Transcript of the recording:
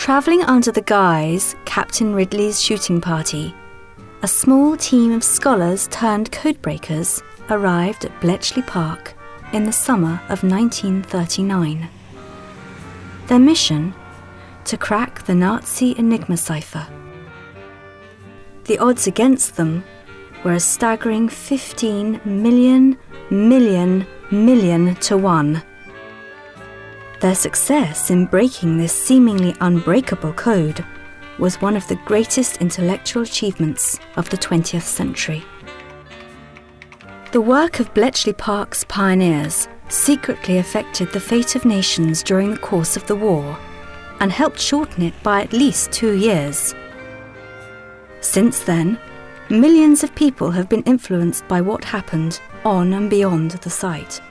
Travelling under the guise Captain Ridley's shooting party, a small team of scholars turned codebreakers arrived at Bletchley Park in the summer of 1939. Their mission? To crack the Nazi Enigma cipher. The odds against them were a staggering 15 million to 1. Their success in breaking this seemingly unbreakable code was one of the greatest intellectual achievements of the 20th century. The work of Bletchley Park's pioneers secretly affected the fate of nations during the course of the war and helped shorten it by at least 2 years. Since then, millions of people have been influenced by what happened on and beyond the site.